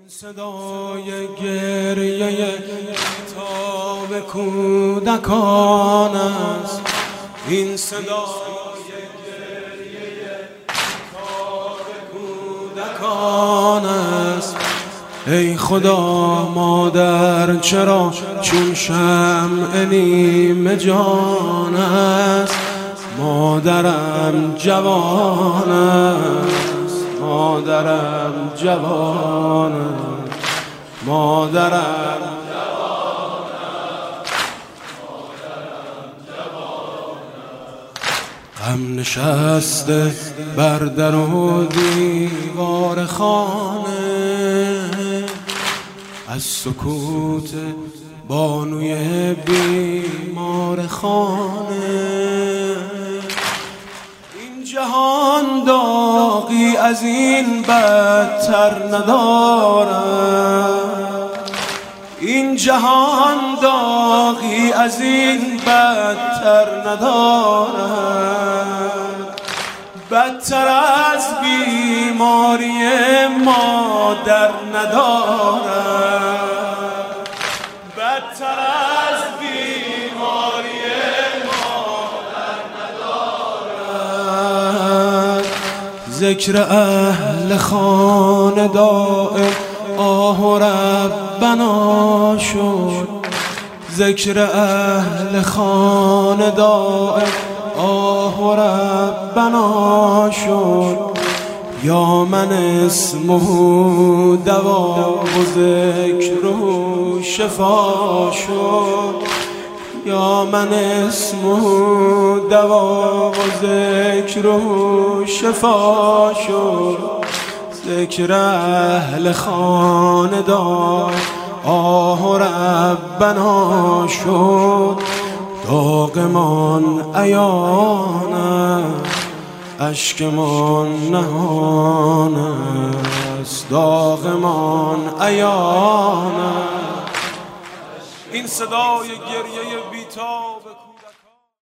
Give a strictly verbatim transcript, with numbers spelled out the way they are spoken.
صدای گریه کتاب کودکان است. این صدای گریه کتاب کودکان است. ای خدا مادر چرا چون شمع نیمه جان است. مادرم جوان است، مادرم جوان است، مادرم جوان است، مادرم جوان است. غم نشسته بر در و دیوار خانه، از سکوت بانوی بیمار خانه. این جهان داغی از این بدتر ندارد، این جهان داغی از این بدتر ندارد. بدتر از بیماری مادر ندارد، بدتر از بیماری مادر ندارد. ذکر اهل خانه دائم آه و ربنا شد، ذکر اهل خانه دائم آه و ربنا شد. یا من اسمه دوا و ذکره شفا شد، یا من اسمه دوا و ذکره شفا شد. ذکر اهل خانه دار آه و ربنا شد. داغمان عیان است، اشکمان نهان است، داغمان عیان است. این صدای گریه بیتاب